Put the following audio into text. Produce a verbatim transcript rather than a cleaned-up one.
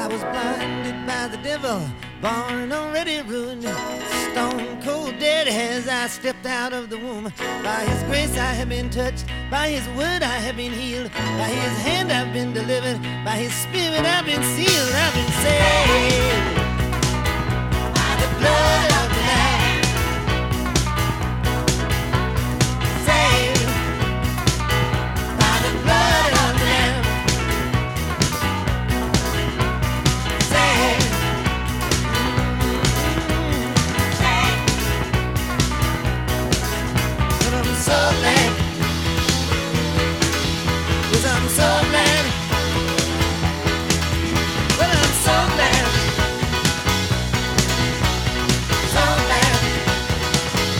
I was blinded by the devil, born already ruined, stone cold dead as I stepped out of the womb. By his grace I have been touched, by his word I have been healed, by his hand I've been delivered, by his spirit I've been sealed, I've been saved. By the blood